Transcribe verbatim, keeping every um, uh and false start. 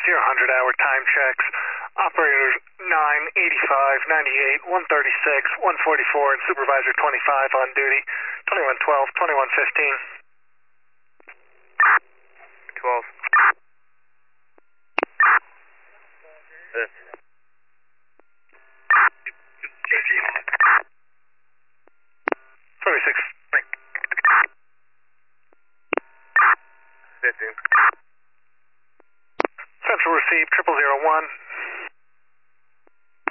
zero hundred hour time checks. Operators nine, eighty-five, ninety-eight, one thirty-six, one forty-four, and Supervisor twenty-five on duty. twenty-one twelve, twenty-one fifteen. twelve. This. thirty-six. fifteen. Central receive triple zero one,